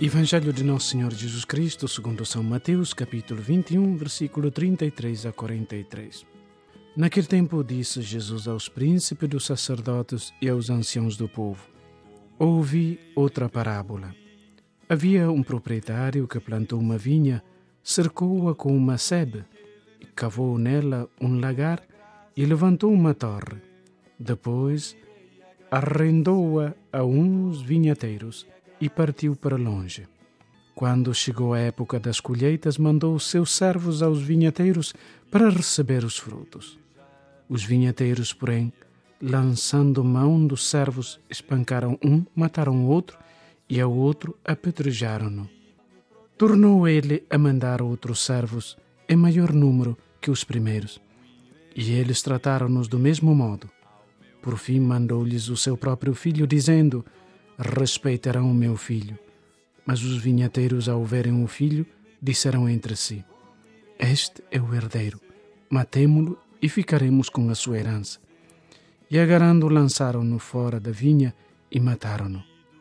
Evangelho de Nosso Senhor Jesus Cristo, segundo São Mateus, capítulo 21, versículo 33 a 43. Naquele tempo disse Jesus aos príncipes dos sacerdotes e aos anciãos do povo: Ouvi outra parábola. Havia um proprietário que plantou uma vinha, cercou-a com uma sebe, cavou nela um lagar e levantou uma torre. Depois arrendou-a a uns vinhateiros e partiu para longe. Quando chegou a época das colheitas, mandou os seus servos aos vinhateiros para receber os frutos. Os vinhateiros, porém, lançando mão dos servos, espancaram um, mataram o outro e ao outro apedrejaram-no. Tornou ele a mandar outros servos em maior número que os primeiros, e eles trataram-nos do mesmo modo. Por fim mandou-lhes o seu próprio filho, dizendo: Respeitarão o meu filho. Mas os vinhateiros, ao verem o filho, disseram entre si: Este é o herdeiro, matemo-lo e ficaremos com a sua herança. E agarrando, lançaram-no fora da vinha e mataram-no.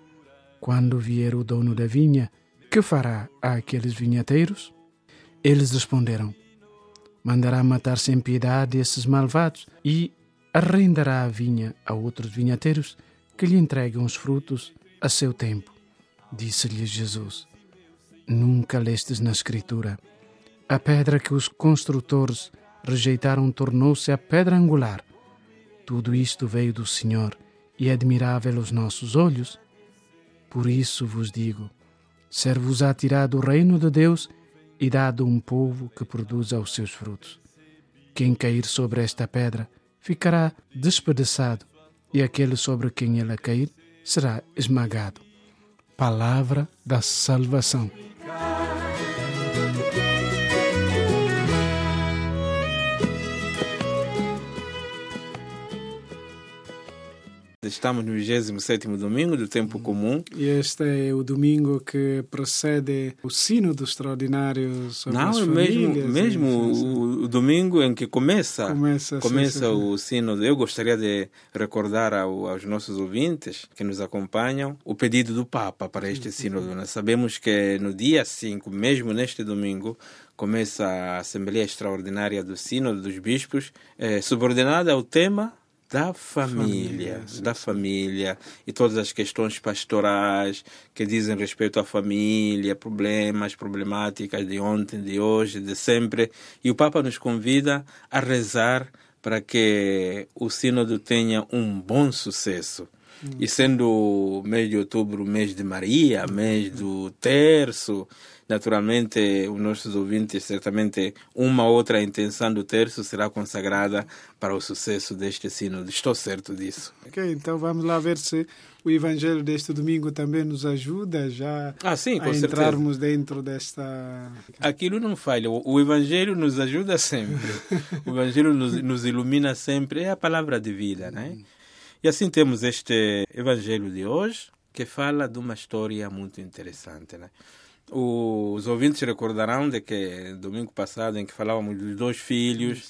Quando vier o dono da vinha, que fará àqueles vinhateiros? Eles responderam: Mandará matar sem piedade esses malvados e arrendará a vinha a outros vinhateiros que lhe entregam os frutos a seu tempo. Disse-lhes Jesus: Nunca lestes na Escritura: a pedra que os construtores rejeitaram tornou-se a pedra angular. Tudo isto veio do Senhor e é admirável aos nossos olhos. Por isso vos digo: ser-vos-á tirado o reino de Deus e dado um povo que produza os seus frutos. Quem cair sobre esta pedra ficará despedaçado, e aquele sobre quem ela cair será esmagado. Palavra da salvação. Estamos no 27º domingo do tempo comum. E este é o domingo que precede o sínodo extraordinário sobre as famílias. Mesmo o domingo em que começa sim. O sínodo. Eu gostaria de recordar aos nossos ouvintes que nos acompanham o pedido do Papa para este sínodo. Nós sabemos que no dia 5, mesmo neste domingo, começa a Assembleia Extraordinária do Sínodo dos Bispos, subordinada ao tema da família e todas as questões pastorais que dizem respeito à família, problemáticas de ontem, de hoje, de sempre. E o Papa nos convida a rezar para que o sínodo tenha um bom sucesso. E sendo o mês de outubro o mês de Maria, mês do terço, naturalmente os nossos ouvintes, certamente uma outra intenção do terço será consagrada para o sucesso deste sínodo. Estou certo disso. Ok, então vamos lá ver se o Evangelho deste domingo também nos ajuda já sim, a entrarmos dentro desta... Aquilo não falha, o Evangelho nos ajuda sempre, o Evangelho nos ilumina sempre, é a palavra de vida, né? E assim temos este Evangelho de hoje, que fala de uma história muito interessante, né? Os ouvintes recordarão de que domingo passado, em que falávamos dos dois filhos,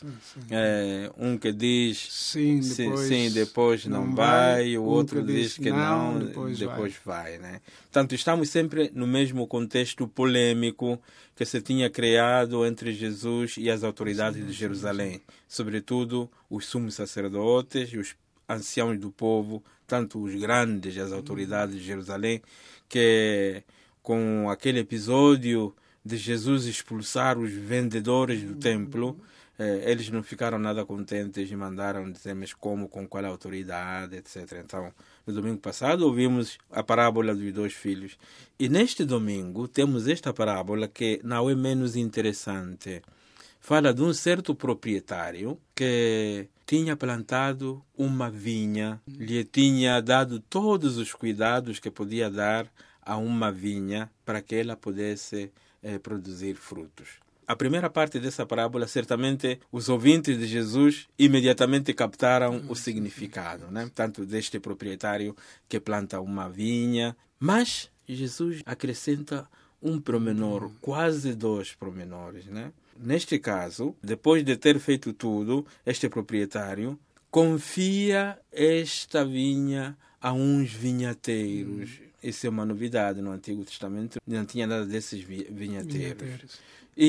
um que diz sim, depois não vai, o outro diz que não, depois vai, né? Portanto, estamos sempre no mesmo contexto polêmico que se tinha criado entre Jesus e as autoridades de Jerusalém, sobretudo os sumos sacerdotes e os anciãos do povo, tanto os grandes, as autoridades de Jerusalém, que com aquele episódio de Jesus expulsar os vendedores do templo, eles não ficaram nada contentes e mandaram dizer, mas como, com qual autoridade, etc. Então, no domingo passado ouvimos a parábola dos dois filhos. E neste domingo temos esta parábola que não é menos interessante. Fala de um certo proprietário que tinha plantado uma vinha, lhe tinha dado todos os cuidados que podia dar a uma vinha para que ela pudesse produzir frutos. A primeira parte dessa parábola, certamente, os ouvintes de Jesus imediatamente captaram o significado, né? Tanto deste proprietário que planta uma vinha. Mas Jesus acrescenta um promenor, quase dois promenores, né? Neste caso, depois de ter feito tudo, este proprietário confia esta vinha a uns vinhateiros. Isso é uma novidade no Antigo Testamento. Não tinha nada desses vinhateiros.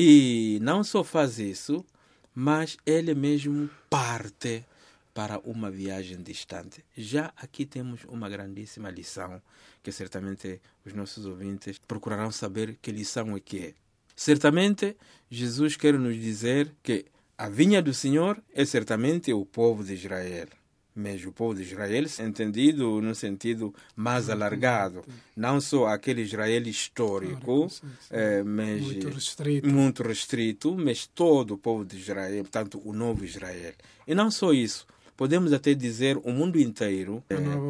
E não só faz isso, mas ele mesmo parte para uma viagem distante. Já aqui temos uma grandíssima lição, que certamente os nossos ouvintes procurarão saber que lição é que é. Certamente, Jesus quer nos dizer que a vinha do Senhor é certamente o povo de Israel. Mas o povo de Israel, entendido no sentido mais alargado, não só aquele Israel histórico, mas muito restrito, mas todo o povo de Israel, portanto, o novo Israel. E não só isso, podemos até dizer o mundo inteiro,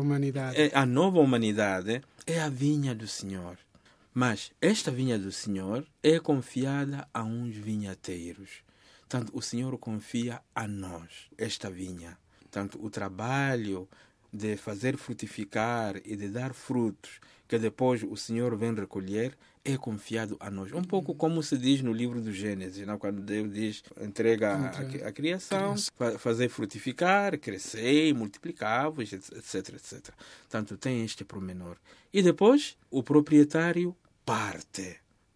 a nova humanidade é a vinha do Senhor. Mas esta vinha do Senhor é confiada a uns vinhateiros. Tanto o Senhor confia a nós esta vinha. Tanto o trabalho de fazer frutificar e de dar frutos, que depois o Senhor vem recolher, é confiado a nós. Um pouco como se diz no livro do Gênesis, não? Quando Deus diz, entrega a criação, fazer frutificar, crescer, multiplicar-vos, etc, etc. Tanto tem este pormenor. E depois o proprietário parte.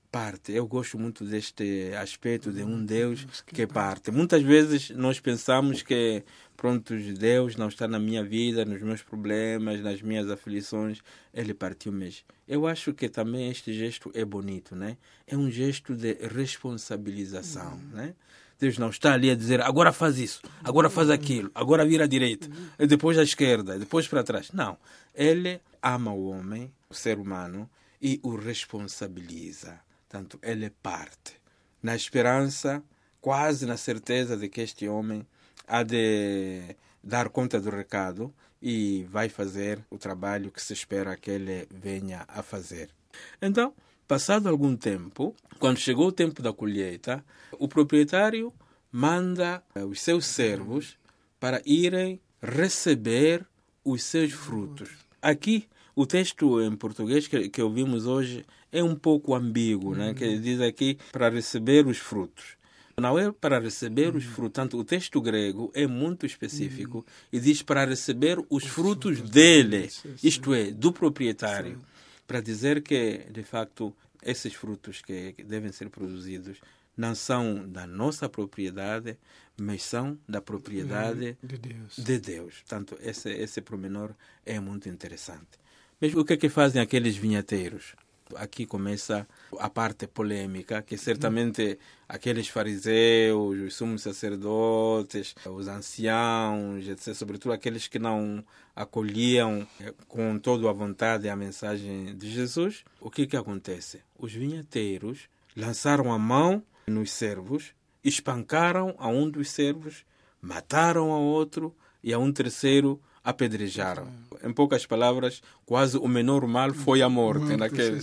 Eu gosto muito deste aspecto de um Deus que parte. Muitas vezes nós pensamos que, pronto, Deus não está na minha vida, nos meus problemas, nas minhas aflições. Ele partiu mesmo. Eu acho que também este gesto é bonito, né? É um gesto de responsabilização, né? Deus não está ali a dizer, agora faz isso, agora faz aquilo, agora vira à direita, e depois à esquerda, e depois para trás. Não. Ele ama o homem, o ser humano, e o responsabiliza. Portanto, ele parte na esperança, quase na certeza de que este homem há de dar conta do recado e vai fazer o trabalho que se espera que ele venha a fazer. Então, passado algum tempo, quando chegou o tempo da colheita, o proprietário manda os seus servos para irem receber os seus frutos. Aqui, o texto em português que ouvimos hoje é um pouco ambíguo, né? Que diz aqui para receber os frutos. Não é para receber os frutos. Tanto o texto grego é muito específico e diz para receber os frutos dele, isto é, do proprietário. Para dizer que, de facto, esses frutos que devem ser produzidos não são da nossa propriedade, mas são da propriedade de Deus. Portanto, esse pormenor é muito interessante. Mas o que é que fazem aqueles vinhateiros? Aqui começa a parte polêmica, que certamente aqueles fariseus, os sumos sacerdotes, os anciãos, etc., sobretudo aqueles que não acolhiam com toda a vontade a mensagem de Jesus, o que acontece? Os vinhateiros lançaram a mão nos servos, espancaram a um dos servos, mataram a outro e a um terceiro apedrejaram. Em poucas palavras, quase o menor mal foi a morte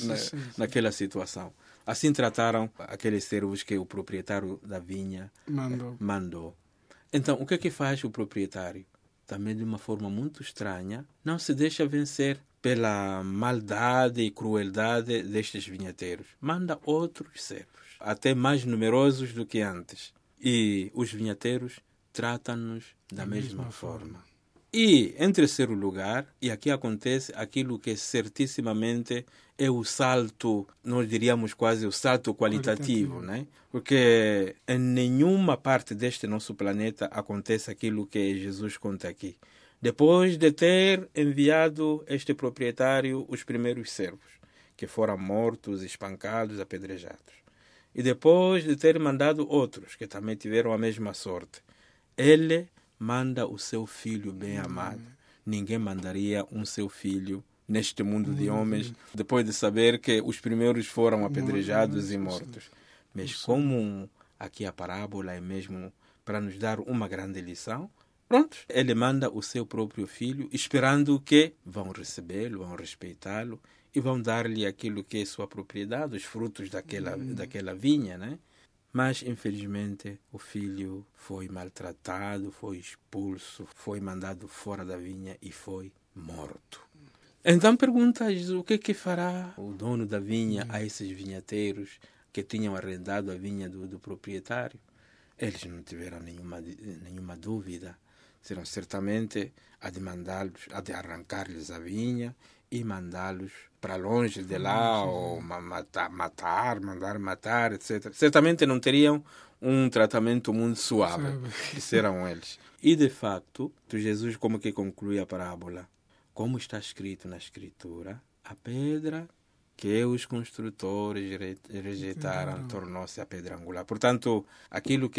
naquela situação. Assim trataram aqueles servos que o proprietário da vinha mandou. Então, o que faz o proprietário? Também de uma forma muito estranha, não se deixa vencer pela maldade e crueldade destes vinhateiros. Manda outros servos, até mais numerosos do que antes. E os vinhateiros tratam-nos da mesma forma. E, em terceiro lugar, e aqui acontece aquilo que certissimamente é o salto, nós diríamos quase o salto qualitativo, né? Porque em nenhuma parte deste nosso planeta acontece aquilo que Jesus conta aqui. Depois de ter enviado este proprietário os primeiros servos, que foram mortos, espancados, apedrejados. E depois de ter mandado outros, que também tiveram a mesma sorte, ele manda o seu filho bem amado. Ninguém mandaria um seu filho neste mundo de homens depois de saber que os primeiros foram apedrejados e mortos. Mas como aqui a parábola é mesmo para nos dar uma grande lição, pronto, ele manda o seu próprio filho, esperando que vão recebê-lo, vão respeitá-lo e vão dar-lhe aquilo que é sua propriedade, os frutos daquela vinha, né? Mas, infelizmente, o filho foi maltratado, foi expulso, foi mandado fora da vinha e foi morto. Então pergunta Jesus, o que fará o dono da vinha a esses vinhateiros que tinham arrendado a vinha do proprietário? Eles não tiveram nenhuma dúvida. Serão certamente a de mandá-los, a de arrancar-lhes a vinha e mandá-los para longe de lá, ou mandar matar, etc. Certamente não teriam um tratamento muito suave. Disseram eles. E, de facto, Jesus como que conclui a parábola? Como está escrito na Escritura, a pedra que os construtores rejeitaram tornou-se a pedra angular. Portanto, aquele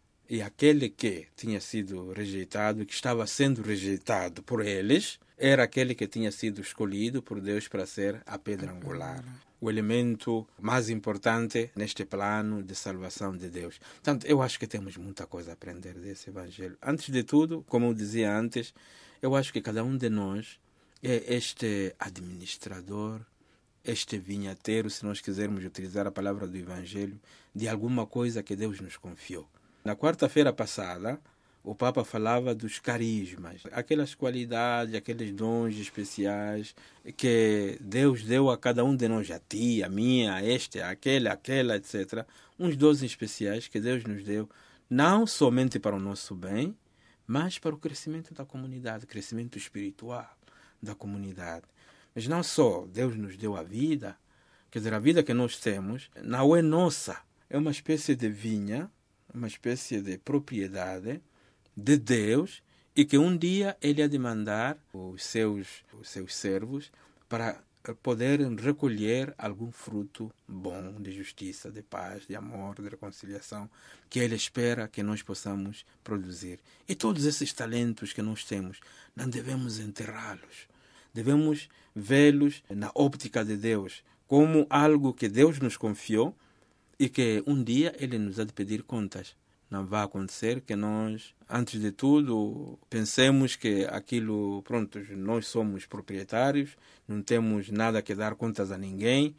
que tinha sido rejeitado, que estava sendo rejeitado por eles, era aquele que tinha sido escolhido por Deus para ser a pedra angular. O elemento mais importante neste plano de salvação de Deus. Portanto, eu acho que temos muita coisa a aprender desse Evangelho. Antes de tudo, como eu dizia antes, eu acho que cada um de nós é este administrador, este vinhateiro, se nós quisermos utilizar a palavra do Evangelho, de alguma coisa que Deus nos confiou. Na quarta-feira passada, o Papa falava dos carismas, aquelas qualidades, aqueles dons especiais que Deus deu a cada um de nós, a ti, a mim, a este, a aquela, etc. Uns dons especiais que Deus nos deu, não somente para o nosso bem, mas para o crescimento da comunidade, crescimento espiritual da comunidade. Mas não só Deus nos deu a vida, quer dizer, a vida que nós temos não é nossa, é uma espécie de vinha, uma espécie de propriedade de Deus, e que um dia Ele há de mandar os seus servos para poderem recolher algum fruto bom de justiça, de paz, de amor, de reconciliação, que Ele espera que nós possamos produzir. E todos esses talentos que nós temos, não devemos enterrá-los. Devemos vê-los na óptica de Deus, como algo que Deus nos confiou e que um dia Ele nos há de pedir contas. Não vai acontecer que nós, antes de tudo, pensemos que aquilo, pronto, nós somos proprietários, não temos nada que dar contas a ninguém,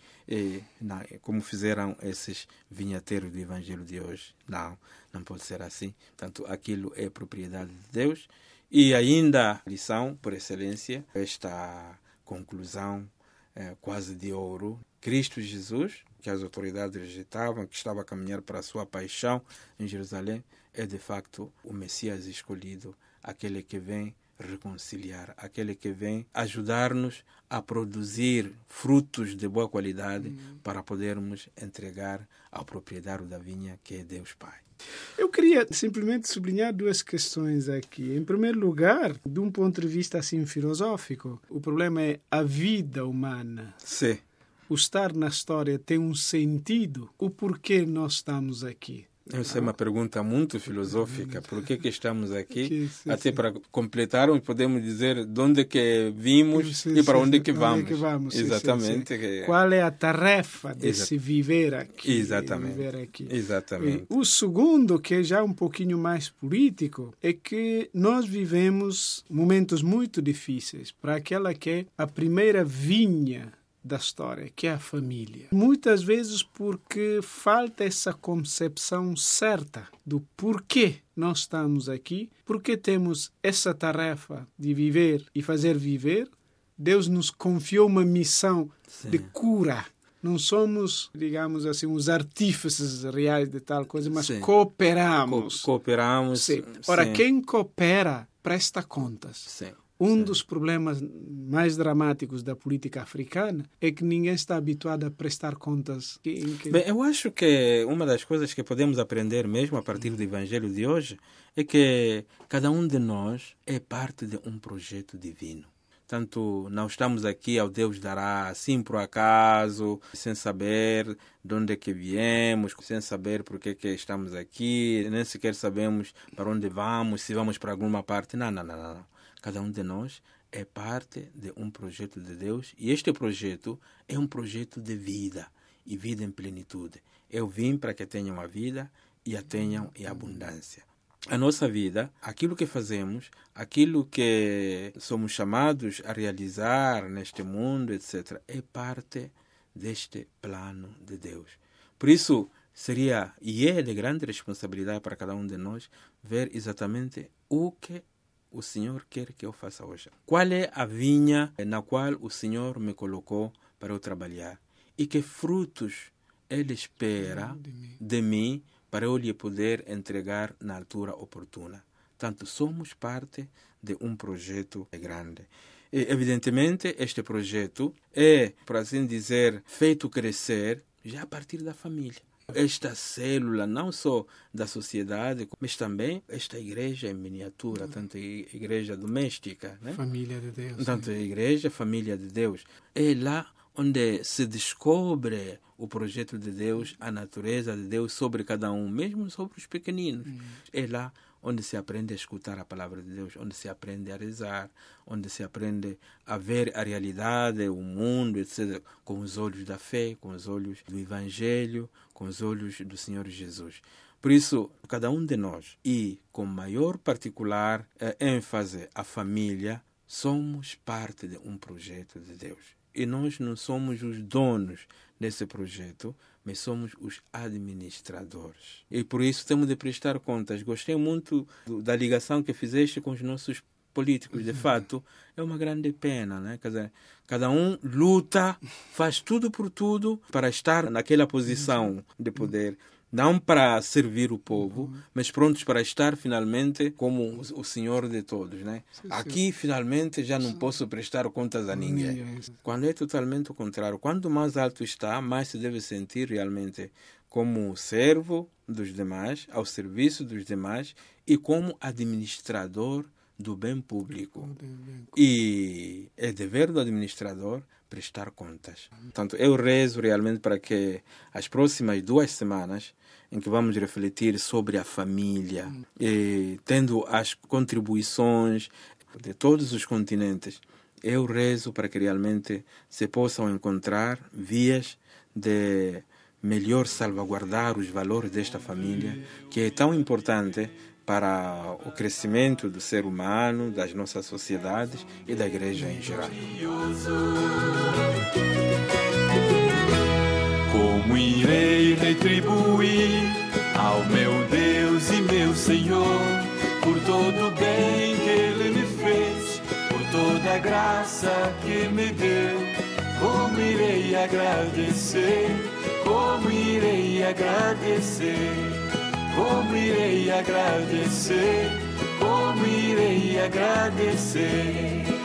como fizeram esses vinhateiros do Evangelho de hoje. Não pode ser assim. Portanto, aquilo é propriedade de Deus. E ainda, lição por excelência, esta conclusão quase de ouro, Cristo Jesus, que as autoridades rejeitavam, que estava a caminhar para a sua paixão em Jerusalém, é de facto o Messias escolhido, aquele que vem reconciliar, aquele que vem ajudar-nos a produzir frutos de boa qualidade para podermos entregar ao proprietário da vinha, que é Deus Pai. Eu queria simplesmente sublinhar duas questões aqui. Em primeiro lugar, de um ponto de vista assim filosófico, o problema é a vida humana. Sim. O estar na história tem um sentido. O porquê nós estamos aqui? Essa é uma pergunta muito filosófica. Por que estamos aqui? Sim, Até para completarmos, podemos dizer de onde que vimos e para onde que vamos. Exatamente. Sim. Qual é a tarefa de se viver aqui? Exatamente. O segundo, que é já um pouquinho mais político, é que nós vivemos momentos muito difíceis para aquela que é a primeira vinha da história, que é a família. Muitas vezes porque falta essa concepção certa do porquê nós estamos aqui, porque temos essa tarefa de viver e fazer viver. Deus nos confiou uma missão de cura. Não somos, digamos assim, os artífices reais de tal coisa, mas cooperamos. Cooperamos. Sim. Ora, quem coopera presta contas. Sim. Dos problemas mais dramáticos da política africana é que ninguém está habituado a prestar contas. Bem, eu acho que uma das coisas que podemos aprender mesmo a partir do Evangelho de hoje é que cada um de nós é parte de um projeto divino. Tanto não estamos aqui ao Deus dará assim por acaso, sem saber de onde é que viemos, sem saber por que estamos aqui, nem sequer sabemos para onde vamos, se vamos para alguma parte. Não. Cada um de nós é parte de um projeto de Deus, e este projeto é um projeto de vida, e vida em plenitude. Eu vim para que tenham a vida e a tenham em abundância. A nossa vida, aquilo que fazemos, aquilo que somos chamados a realizar neste mundo, etc., é parte deste plano de Deus. Por isso, seria e é de grande responsabilidade para cada um de nós ver exatamente o que o Senhor quer que eu faça hoje. Qual é a vinha na qual o Senhor me colocou para eu trabalhar? E que frutos Ele espera de mim para eu lhe poder entregar na altura oportuna. Portanto, somos parte de um projeto grande. E, evidentemente, este projeto é, por assim dizer, feito crescer já a partir da família. Esta célula, não só da sociedade, mas também esta igreja em miniatura, tanto a igreja doméstica, né? Família de Deus. Tanto a igreja, família de Deus. É lá onde se descobre o projeto de Deus, a natureza de Deus sobre cada um, mesmo sobre os pequeninos. É lá onde se aprende a escutar a palavra de Deus, onde se aprende a rezar, onde se aprende a ver a realidade, o mundo, etc., com os olhos da fé, com os olhos do Evangelho, com os olhos do Senhor Jesus. Por isso, cada um de nós, e com maior particular ênfase a família, somos parte de um projeto de Deus. E nós não somos os donos desse projeto, mas somos os administradores. E por isso temos de prestar contas. Gostei muito da ligação que fizeste com os nossos políticos. De fato, é uma grande pena, né? Quer dizer, cada um luta, faz tudo por tudo para estar naquela posição de poder. Não para servir o povo, mas prontos para estar finalmente como o Senhor de todos, né? Aqui, finalmente, já não posso prestar contas a ninguém. Quando é totalmente o contrário, quanto mais alto está, mais se deve sentir realmente como servo dos demais, ao serviço dos demais e como administrador do bem público. E é dever do administrador prestar contas. Portanto, eu rezo realmente para que as próximas 2 semanas, em que vamos refletir sobre a família, e tendo as contribuições de todos os continentes, eu rezo para que realmente se possam encontrar vias de melhor salvaguardar os valores desta família, que é tão importante para o crescimento do ser humano, das nossas sociedades e da igreja em geral. Como irei retribuir ao meu Deus e meu Senhor por todo o bem que Ele me fez, por toda a graça que me deu? Como irei agradecer? Como irei agradecer? Como irei agradecer? Como irei agradecer?